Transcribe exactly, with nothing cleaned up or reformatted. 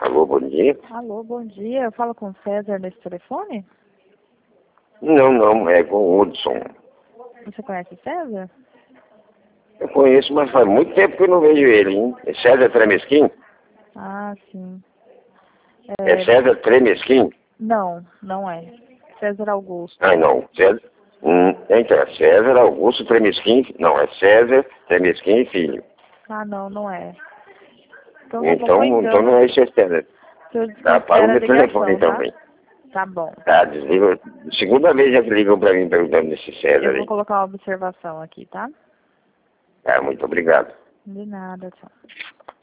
Alô, bom dia. Alô, bom dia. Eu falo com o César nesse telefone? Não, não, é com o Hudson. Você conhece o César? Eu conheço, mas faz muito tempo que eu não vejo ele, hein? É César Tremesquim? Ah, sim. É, É, César Tremesquim? não, não é. César Augusto. Ah, não. César... Hum, então, é César Augusto Tremesquim? Não, é César Tremesquim Filho. Ah, não, não é. Então tá bom, Então, foi então engano. não é esse César. Eu Tá, para o desconsidero a meu telefone ligação, tá? também. Tá bom. Tá, desliga. Segunda vez já que ligam pra mim perguntando desse César Eu vou aí. colocar uma observação aqui, tá? Tá, muito obrigado. De nada, tchau.